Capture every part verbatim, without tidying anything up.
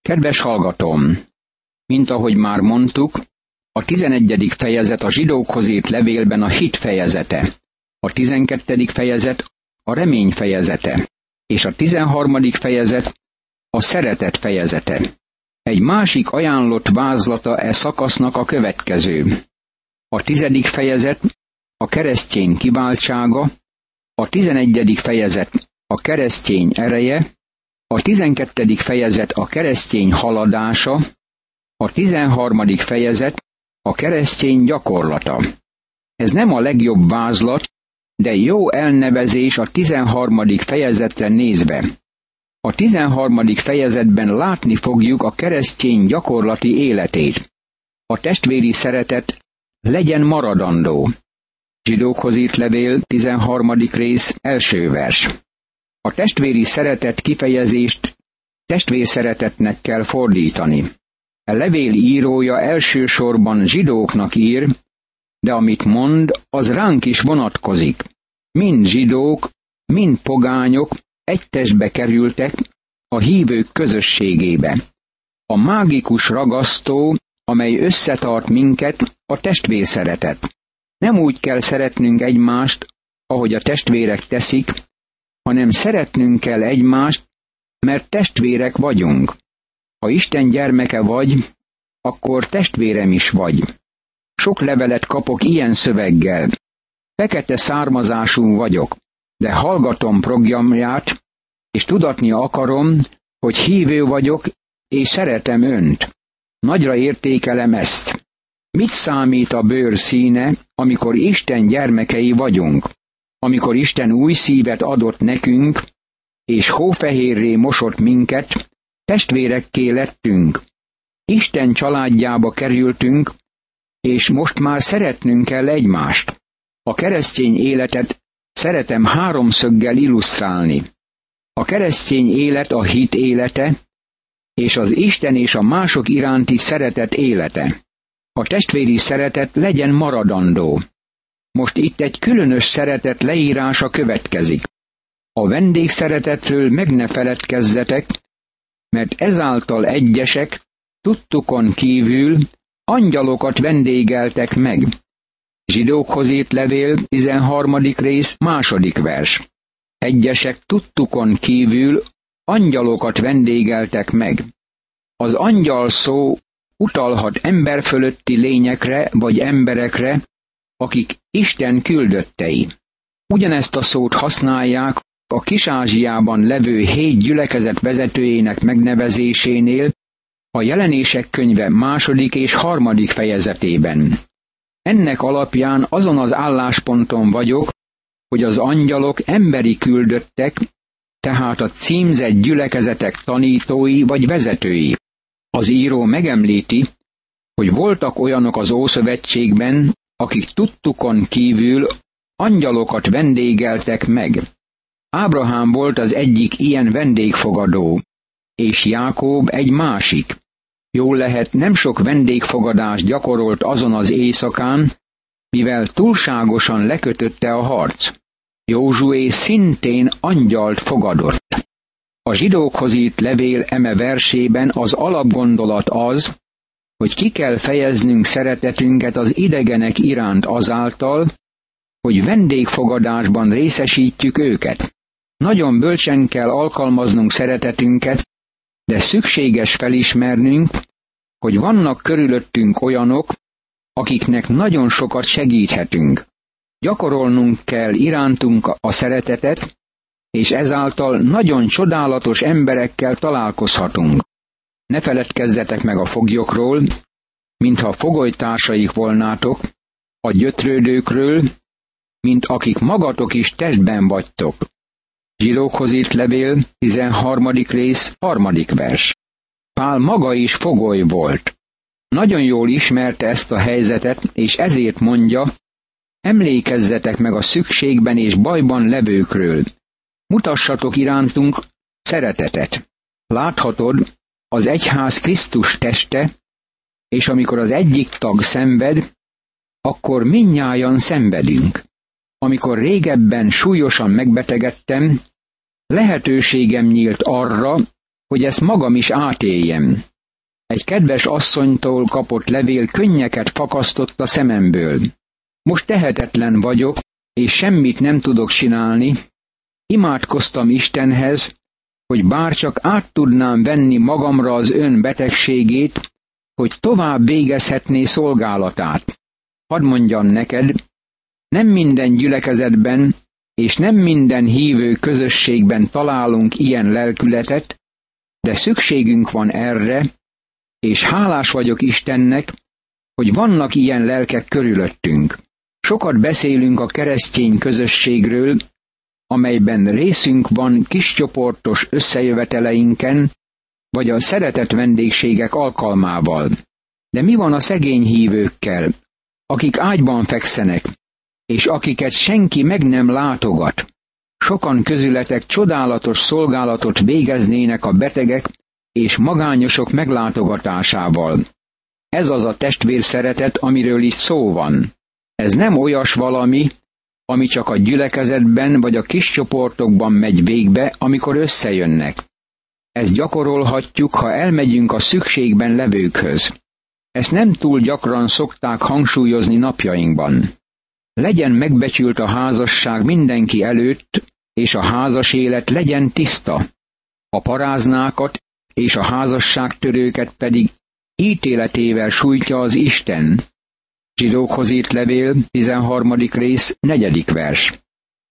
Kedves hallgatóm! Mint ahogy már mondtuk, a tizenegyedik fejezet a zsidókhoz írt levélben a hit fejezete, a tizenkettedik fejezet a remény fejezete, és a tizenharmadik fejezet a szeretet fejezete. Egy másik ajánlott vázlata e szakasznak a következő. A tizedik fejezet a keresztény kiváltsága, a tizenegyedik fejezet a keresztény ereje, a tizenkettedik fejezet a keresztény haladása, a tizenharmadik fejezet a keresztény gyakorlata. Ez nem a legjobb vázlat, de jó elnevezés a tizenharmadik fejezetre nézve. A tizenharmadik fejezetben látni fogjuk a keresztény gyakorlati életét. A testvéri szeretet legyen maradandó. Zsidókhoz írt levél, tizenharmadik rész, első vers. A testvéri szeretet kifejezést testvérszeretetnek kell fordítani. A levél írója elsősorban zsidóknak ír, de amit mond, az ránk is vonatkozik. Mind zsidók, mind pogányok egy testbe kerültek a hívők közösségébe. A mágikus ragasztó, amely összetart minket, a testvérszeretet. Nem úgy kell szeretnünk egymást, ahogy a testvérek teszik, hanem szeretnünk kell egymást, mert testvérek vagyunk. Ha Isten gyermeke vagy, akkor testvérem is vagy. Sok levelet kapok ilyen szöveggel. Fekete származású vagyok, de hallgatom programját, és tudatni akarom, hogy hívő vagyok, és szeretem önt. Nagyra értékelem ezt. Mit számít a bőr színe, amikor Isten gyermekei vagyunk? Amikor Isten új szívet adott nekünk, és hófehérré mosott minket, testvérekké lettünk. Isten családjába kerültünk, és most már szeretnünk kell egymást. A keresztény életet szeretem háromszöggel illusztrálni. A keresztény élet a hit élete, és az Isten és a mások iránti szeretet élete. A testvéri szeretet legyen maradandó. Most itt egy különös szeretet leírása következik. A vendégszeretetről meg ne feledkezzetek, mert ezáltal egyesek tudtukon kívül angyalokat vendégeltek meg. Zsidókhoz írt levél, tizenharmadik rész, második vers. Egyesek tudtukon kívül angyalokat vendégeltek meg. Az angyal szó utalhat emberfölötti lényekre vagy emberekre, akik Isten küldöttei. Ugyanezt a szót használják a Kis-Ázsiában levő hét gyülekezet vezetőjének megnevezésénél, a Jelenések könyve második és harmadik fejezetében. Ennek alapján azon az állásponton vagyok, hogy az angyalok emberi küldöttek, tehát a címzett gyülekezetek tanítói vagy vezetői. Az író megemlíti, hogy voltak olyanok az Ószövetségben, akik tudtukon kívül angyalokat vendégeltek meg. Ábrahám volt az egyik ilyen vendégfogadó, és Jákób egy másik. Jól lehet, nem sok vendégfogadást gyakorolt azon az éjszakán, mivel túlságosan lekötötte a harc. Józsué szintén angyalt fogadott. A zsidókhoz írt levél eme versében az alapgondolat az, hogy ki kell fejeznünk szeretetünket az idegenek iránt azáltal, hogy vendégfogadásban részesítjük őket. Nagyon bölcsen kell alkalmaznunk szeretetünket, de szükséges felismernünk, hogy vannak körülöttünk olyanok, akiknek nagyon sokat segíthetünk. Gyakorolnunk kell irántunk a szeretetet, és ezáltal nagyon csodálatos emberekkel találkozhatunk. Ne feledkezzetek meg a foglyokról, mintha fogolytársaik volnátok, a gyötrődőkről, mint akik magatok is testben vagytok. Zsidókhoz írt levél, tizenharmadik rész, harmadik vers. Pál maga is fogoly volt. Nagyon jól ismerte ezt a helyzetet, és ezért mondja, emlékezzetek meg a szükségben és bajban levőkről. Mutassatok irántunk szeretetet. Láthatod, az egyház Krisztus teste, és amikor az egyik tag szenved, akkor mindnyájan szenvedünk. Amikor régebben súlyosan megbetegedtem, lehetőségem nyílt arra, hogy ezt magam is átéljem. Egy kedves asszonytól kapott levél könnyeket fakasztott a szememből. Most tehetetlen vagyok, és semmit nem tudok csinálni. Imádkoztam Istenhez, hogy bárcsak át tudnám venni magamra az ön betegségét, hogy tovább végezhetné szolgálatát. Hadd mondjam neked, nem minden gyülekezetben és nem minden hívő közösségben találunk ilyen lelkületet, de szükségünk van erre, és hálás vagyok Istennek, hogy vannak ilyen lelkek körülöttünk. Sokat beszélünk a keresztény közösségről, amelyben részünk van kiscsoportos összejöveteleinken, vagy a szeretett vendégségek alkalmával. De mi van a szegény hívőkkel, akik ágyban fekszenek, és akiket senki meg nem látogat? Sokan közületek csodálatos szolgálatot végeznének a betegek és magányosok meglátogatásával. Ez az a testvérszeretet, amiről itt szó van. Ez nem olyas valami, ami csak a gyülekezetben vagy a kis csoportokban megy végbe, amikor összejönnek. Ezt gyakorolhatjuk, ha elmegyünk a szükségben levőkhöz. Ezt nem túl gyakran szokták hangsúlyozni napjainkban. Legyen megbecsült a házasság mindenki előtt, és a házas élet legyen tiszta. A paráznákat és a házasságtörőket pedig ítéletével sújtja az Isten. Zsidókhoz írt levél, tizenharmadik rész, negyedik vers.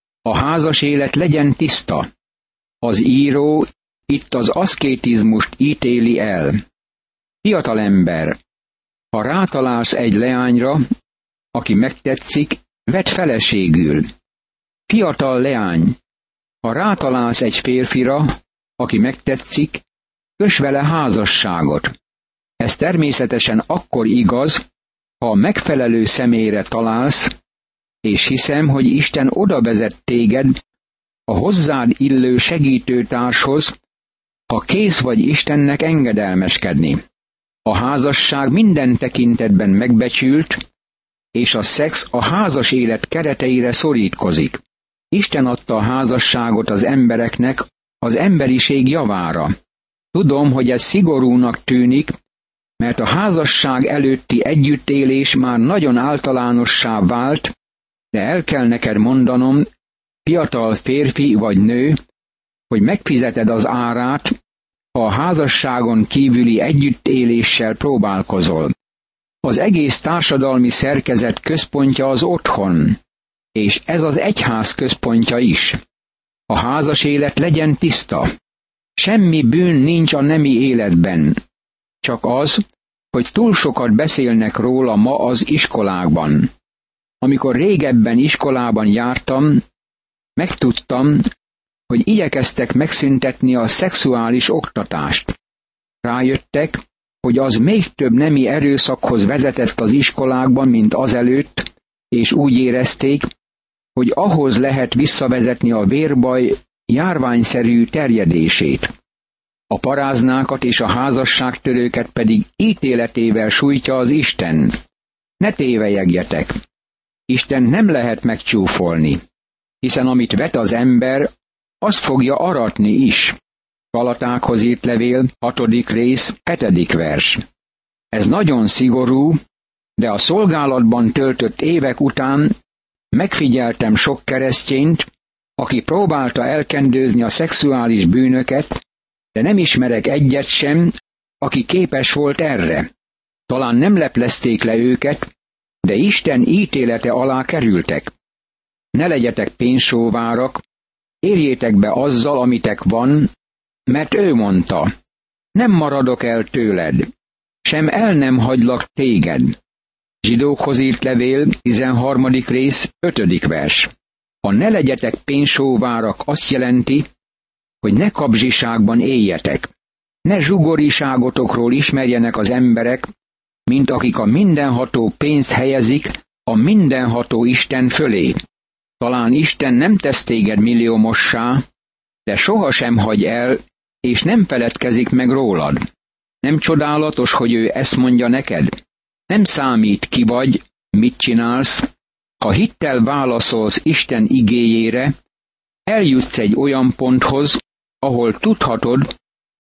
A házas élet legyen tiszta. Az író itt az aszkétizmust ítéli el. Fiatalember, ha rátalálsz egy leányra, aki megtetszik, vedd feleségül. Fiatal leány, ha rátalálsz egy férfira, aki megtetszik, köss vele házasságot. Ez természetesen akkor igaz, ha a megfelelő személyre találsz, és hiszem, hogy Isten oda vezet téged a hozzád illő segítőtárshoz, ha kész vagy Istennek engedelmeskedni. A házasság minden tekintetben megbecsült, és a szex a házas élet kereteire szorítkozik. Isten adta a házasságot az embereknek az emberiség javára. Tudom, hogy ez szigorúnak tűnik, mert a házasság előtti együttélés már nagyon általánossá vált, de el kell neked mondanom, fiatal férfi vagy nő, hogy megfizeted az árát, ha a házasságon kívüli együttéléssel próbálkozol. Az egész társadalmi szerkezet központja az otthon, és ez az egyház központja is. A házas élet legyen tiszta. Semmi bűn nincs a nemi életben, csak az, hogy túl sokat beszélnek róla ma az iskolákban. Amikor régebben iskolában jártam, megtudtam, hogy igyekeztek megszüntetni a szexuális oktatást. Rájöttek, hogy az még több nemi erőszakhoz vezetett az iskolákban, mint azelőtt, és úgy érezték, hogy ahhoz lehet visszavezetni a vérbaj járványszerű terjedését. A paráznákat és a házasságtörőket pedig ítéletével sújtja az Isten. Ne tévelyegjetek! Isten nem lehet megcsúfolni, hiszen amit vet az ember, azt fogja aratni is. Galatákhoz írt levél, hatodik rész, hetedik vers. Ez nagyon szigorú, de a szolgálatban töltött évek után megfigyeltem sok keresztényt, aki próbálta elkendőzni a szexuális bűnöket, de nem ismerek egyet sem, aki képes volt erre. Talán nem leplezték le őket, de Isten ítélete alá kerültek. Ne legyetek pénzsóvárak, érjétek be azzal, amitek van, mert ő mondta, nem maradok el tőled, sem el nem hagylak téged. Zsidókhoz írt levél, tizenharmadik rész, ötödik vers. A ne legyetek pénzsóvárak azt jelenti, hogy ne kapzsiságban éljetek. Ne zsugoriságotokról ismerjenek az emberek, mint akik a mindenható pénzt helyezik a mindenható Isten fölé. Talán Isten nem tesz téged milliómossá, de sohasem hagy el, és nem feledkezik meg rólad. Nem csodálatos, hogy ő ezt mondja neked? Nem számít, ki vagy, mit csinálsz, ha hittel válaszolsz Isten igéjére, eljutsz egy olyan ponthoz, ahol tudhatod,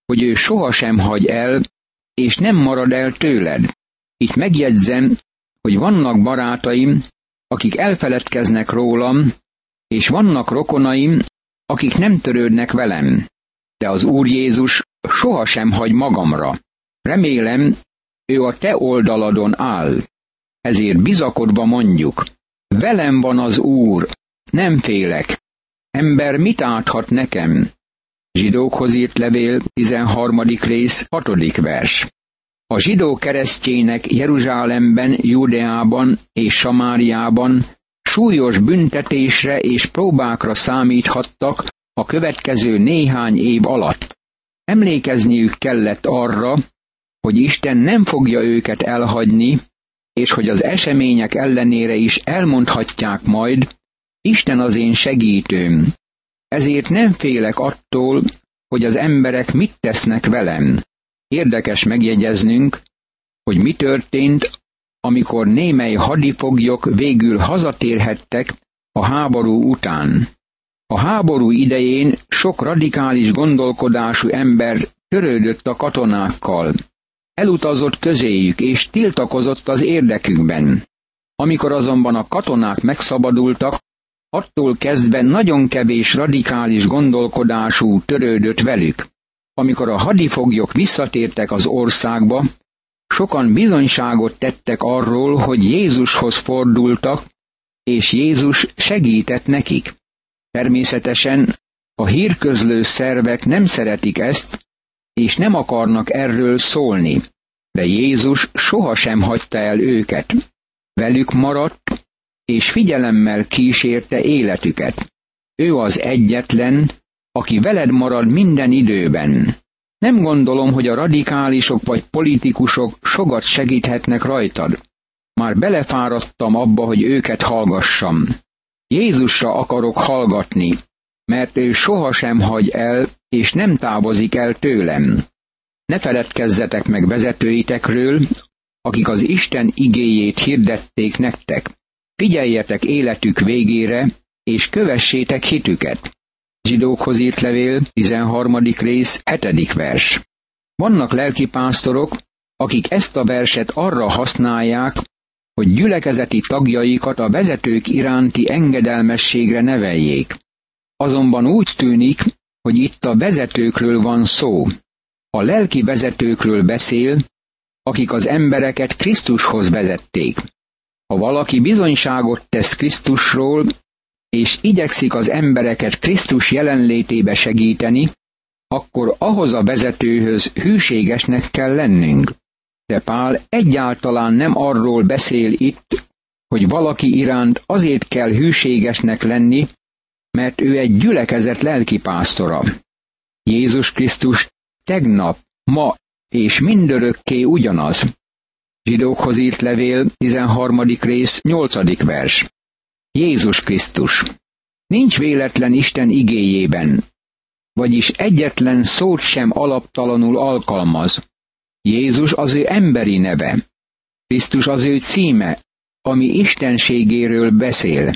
hogy ő sohasem hagy el, és nem marad el tőled. Itt megjegyzem, hogy vannak barátaim, akik elfeledkeznek rólam, és vannak rokonaim, akik nem törődnek velem. De az Úr Jézus sohasem hagy magamra. Remélem, ő a te oldaladon áll. Ezért bizakodva mondjuk, velem van az Úr, nem félek. Ember mit áthat nekem? Zsidókhoz írt levél, tizenharmadik rész, hatodik vers. A zsidó keresztjének Jeruzsálemben, Judeában és Samáriában súlyos büntetésre és próbákra számíthattak a következő néhány év alatt. Emlékezniük kellett arra, hogy Isten nem fogja őket elhagyni, és hogy az események ellenére is elmondhatják majd, Isten az én segítőm. Ezért nem félek attól, hogy az emberek mit tesznek velem. Érdekes megjegyeznünk, hogy mi történt, amikor némely hadifoglyok végül hazatérhettek a háború után. A háború idején sok radikális gondolkodású ember törődött a katonákkal. Elutazott közéjük és tiltakozott az érdekükben. Amikor azonban a katonák megszabadultak, attól kezdve nagyon kevés radikális gondolkodású törődött velük. Amikor a hadifoglyok visszatértek az országba, sokan bizonyságot tettek arról, hogy Jézushoz fordultak, és Jézus segített nekik. Természetesen a hírközlő szervek nem szeretik ezt, és nem akarnak erről szólni, de Jézus sohasem hagyta el őket. Velük maradt, és figyelemmel kísérte életüket. Ő az egyetlen, aki veled marad minden időben. Nem gondolom, hogy a radikálisok vagy politikusok sokat segíthetnek rajtad. Már belefáradtam abba, hogy őket hallgassam. Jézusra akarok hallgatni, mert ő sohasem hagy el, és nem távozik el tőlem. Ne feledkezzetek meg vezetőitekről, akik az Isten igéjét hirdették nektek. Figyeljetek életük végére, és kövessétek hitüket. Zsidókhoz írt levél, tizenharmadik rész, hetedik vers. Vannak lelkipásztorok, akik ezt a verset arra használják, hogy gyülekezeti tagjaikat a vezetők iránti engedelmességre neveljék. Azonban úgy tűnik, hogy itt a vezetőkről van szó. A lelki vezetőkről beszél, akik az embereket Krisztushoz vezették. Ha valaki bizonyságot tesz Krisztusról, és igyekszik az embereket Krisztus jelenlétébe segíteni, akkor ahhoz a vezetőhöz hűségesnek kell lennünk. De Pál egyáltalán nem arról beszél itt, hogy valaki iránt azért kell hűségesnek lenni, mert ő egy gyülekezet lelkipásztora. Jézus Krisztus tegnap, ma és mindörökké ugyanaz. Zsidókhoz írt levél, tizenharmadik rész, nyolcadik vers. Jézus Krisztus. Nincs véletlen Isten igéjében, vagyis egyetlen szót sem alaptalanul alkalmaz. Jézus az ő emberi neve. Krisztus az ő címe, ami istenségéről beszél.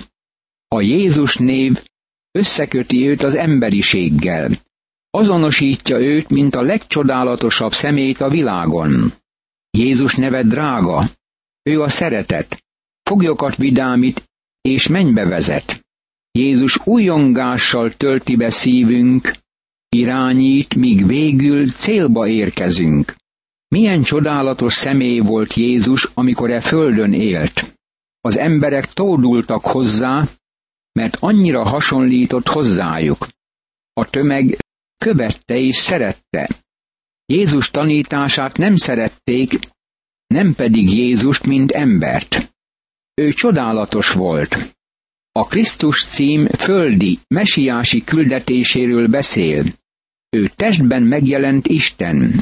A Jézus név összeköti őt az emberiséggel. Azonosítja őt, mint a legcsodálatosabb személyt a világon. Jézus neve drága, ő a szeretet, foglyokat vidámít és mennybe vezet. Jézus újongással tölti be szívünk, irányít, míg végül célba érkezünk. Milyen csodálatos személy volt Jézus, amikor e földön élt. Az emberek tódultak hozzá, mert annyira hasonlított hozzájuk. A tömeg követte és szerette. Jézus tanítását nem szerették, nem pedig Jézust, mint embert. Ő csodálatos volt. A Krisztus cím földi, mesiási küldetéséről beszél. Ő testben megjelent Isten.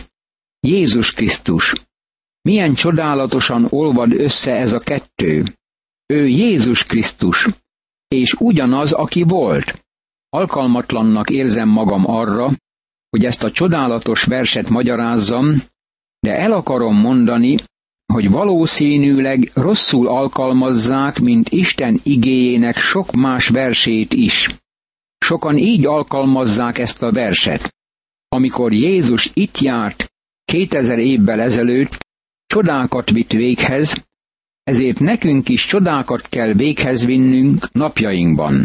Jézus Krisztus. Milyen csodálatosan olvad össze ez a kettő. Ő Jézus Krisztus, és ugyanaz, aki volt. Alkalmatlannak érzem magam arra, hogy ezt a csodálatos verset magyarázzam, de el akarom mondani, hogy valószínűleg rosszul alkalmazzák, mint Isten igéjének sok más versét is. Sokan így alkalmazzák ezt a verset. Amikor Jézus itt járt kétezer évvel ezelőtt, csodákat vitt véghez, ezért nekünk is csodákat kell véghez vinnünk napjainkban.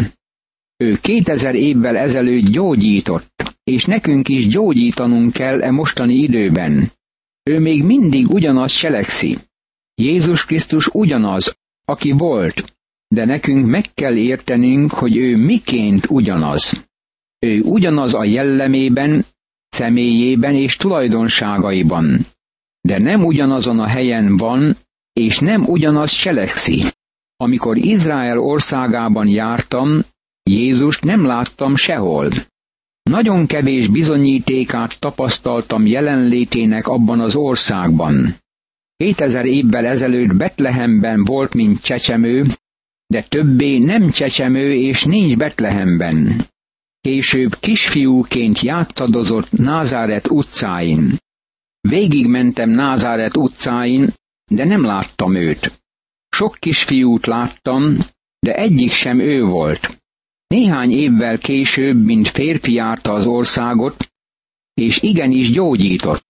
Ő kétezer évvel ezelőtt gyógyított, és nekünk is gyógyítanunk kell e mostani időben. Ő még mindig ugyanaz cselekszi. Jézus Krisztus ugyanaz, aki volt, de nekünk meg kell értenünk, hogy ő miként ugyanaz. Ő ugyanaz a jellemében, személyében és tulajdonságaiban, de nem ugyanazon a helyen van, és nem ugyanaz cselekszi. Amikor Izrael országában jártam, Jézust nem láttam sehol. Nagyon kevés bizonyítékát tapasztaltam jelenlétének abban az országban. Kétezer évvel ezelőtt Betlehemben volt, mint csecsemő, de többé nem csecsemő és nincs Betlehemben. Később kisfiúként játszadozott Názáret utcáin. Végigmentem Názáret utcáin, de nem láttam őt. Sok kisfiút láttam, de egyik sem ő volt. Néhány évvel később, mint férfi járta az országot, és igenis gyógyított.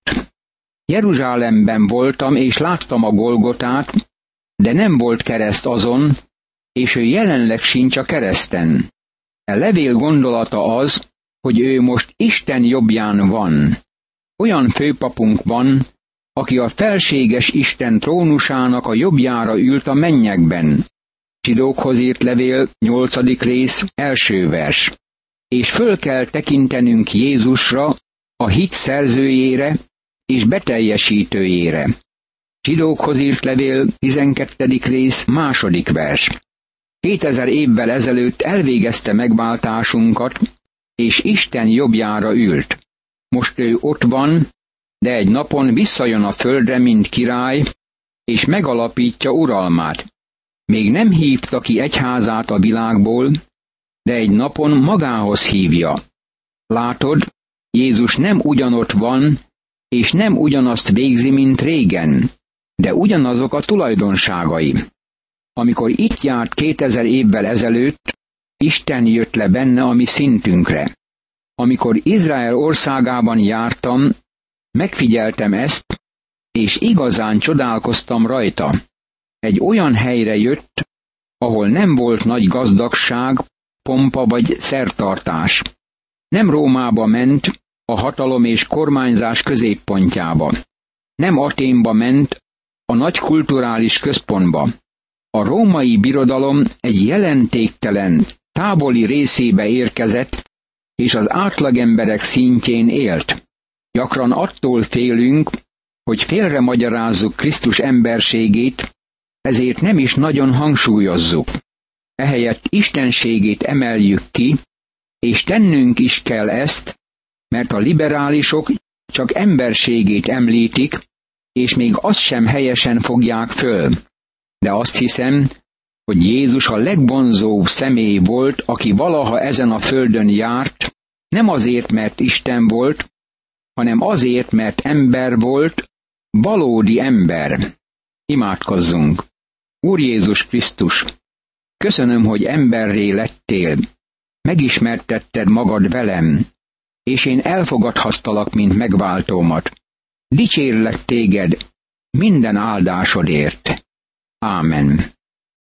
Jeruzsálemben voltam, és láttam a Golgotát, de nem volt kereszt azon, és ő jelenleg sincs a kereszten. A levél gondolata az, hogy ő most Isten jobbján van. Olyan főpapunk van, aki a felséges Isten trónusának a jobbjára ült a mennyekben. Zsidókhoz írt levél, nyolcadik rész, első vers. És föl kell tekintenünk Jézusra, a hit szerzőjére és beteljesítőjére. Zsidókhoz írt levél, tizenkettedik rész, második vers. Kétezer évvel ezelőtt elvégezte megváltásunkat, és Isten jobbjára ült. Most ő ott van, de egy napon visszajön a földre, mint király, és megalapítja uralmát. Még nem hívta ki egyházát a világból, de egy napon magához hívja. Látod, Jézus nem ugyanott van, és nem ugyanazt végzi, mint régen, de ugyanazok a tulajdonságai. Amikor itt járt kétezer évvel ezelőtt, Isten jött le benne a mi szintünkre. Amikor Izrael országában jártam, megfigyeltem ezt, és igazán csodálkoztam rajta. Egy olyan helyre jött, ahol nem volt nagy gazdagság, pompa vagy szertartás. Nem Rómába ment, a hatalom és kormányzás középpontjába. Nem Athénba ment, a nagy kulturális központba. A római birodalom egy jelentéktelen, távoli részébe érkezett, és az átlagemberek szintjén élt. Gyakran attól félünk, hogy félre magyarázzuk Krisztus emberségét, ezért nem is nagyon hangsúlyozzuk. Ehelyett istenségét emeljük ki, és tennünk is kell ezt, mert a liberálisok csak emberségét említik, és még azt sem helyesen fogják föl. De azt hiszem, hogy Jézus a legvonzóbb személy volt, aki valaha ezen a földön járt, nem azért, mert Isten volt, hanem azért, mert ember volt, valódi ember. Imádkozzunk! Úr Jézus Krisztus, köszönöm, hogy emberré lettél, megismertetted magad velem, és én elfogadhattalak, mint megváltómat. Dicsérlek téged minden áldásodért. Ámen.